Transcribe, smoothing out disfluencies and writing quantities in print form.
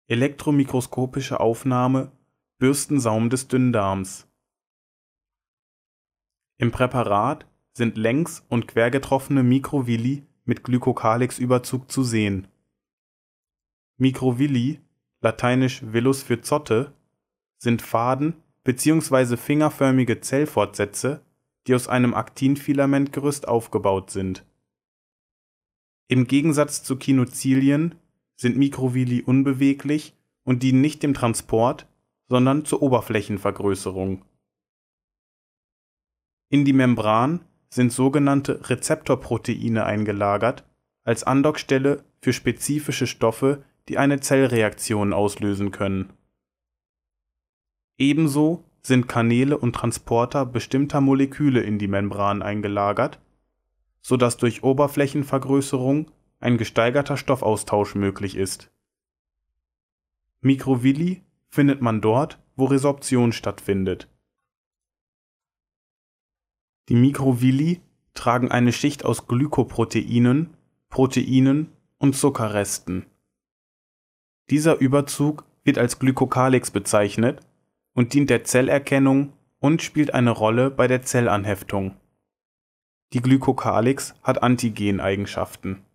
Elektromikroskopische Aufnahme Bürstensaum des Dünndarms. Im Präparat sind längs und quer getroffene Mikrovilli mit Glykokalix-Überzug zu sehen. Mikrovilli, lateinisch villus für Zotte, sind Faden bzw. fingerförmige Zellfortsätze, die aus einem Aktinfilamentgerüst aufgebaut sind. Im Gegensatz zu Kinozilien sind Mikrovilli unbeweglich und dienen nicht dem Transport, sondern zur Oberflächenvergrößerung. In die Membran sind sogenannte Rezeptorproteine eingelagert, als Andockstelle für spezifische Stoffe, die eine Zellreaktion auslösen können. Ebenso sind Kanäle und Transporter bestimmter Moleküle in die Membran eingelagert, sodass durch Oberflächenvergrößerung ein gesteigerter Stoffaustausch möglich ist. Mikrovilli findet man dort, wo Resorption stattfindet. Die Mikrovilli tragen eine Schicht aus Glykoproteinen, Proteinen und Zuckerresten. Dieser Überzug wird als Glykokalix bezeichnet und dient der Zellerkennung und spielt eine Rolle bei der Zellanheftung. Die Glykokalix hat Antigeneigenschaften.